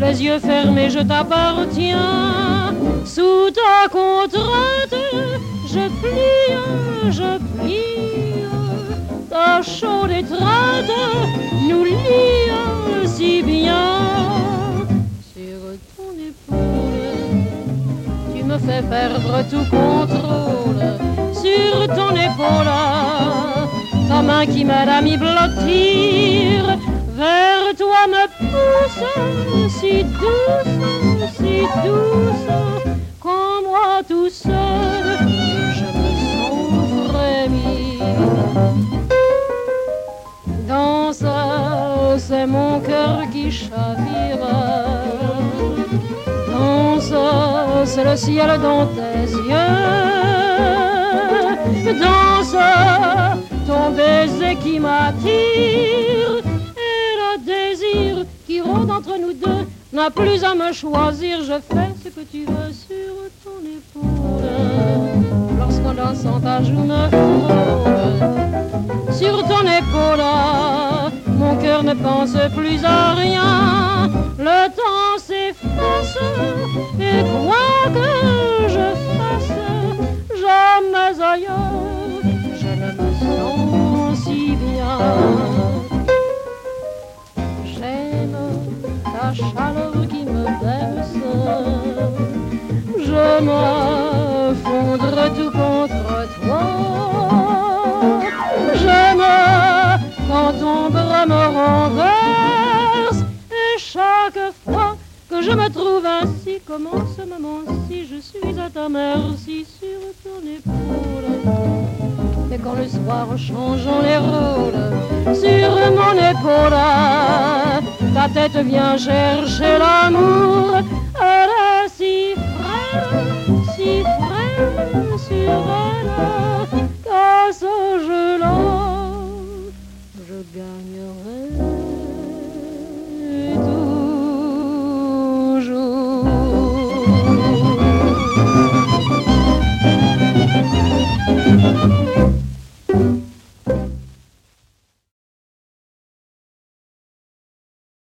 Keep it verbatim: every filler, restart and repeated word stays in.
les yeux fermés, je t'appartiens. Sous ta contrainte, je plie, je plie. Ta chaude étreinte nous lie si bien. Sur ton épaule, tu me fais perdre tout contrôle. Sur ton épaule, ta main qui m'aide à m'y blottir. Vers toi me pousse, si douce, si douce, quand moi tout seul, je me sens frémir. Danse, c'est mon cœur qui chavire. Danse, c'est le ciel dans tes yeux. Danse, ton baiser qui m'attire. Qui rôde entre nous deux n'a plus à me choisir. Je fais ce que tu veux sur ton épaule. Lorsqu'en dansant ta joue me frôle. Sur ton épaule, mon cœur ne pense plus à rien. Le temps s'efface et quoi que je fasse, jamais ailleurs je ne me sens si bien. La chaleur qui me berce, je me fondre tout contre toi. J'aime quand ton bras me renverse. Et chaque fois que je me trouve ainsi, comme en ce moment-ci, je suis à ta merci sur ton épaule. Et quand le soir changeons les rôles, sur mon épaule, ta tête vient chercher l'amour.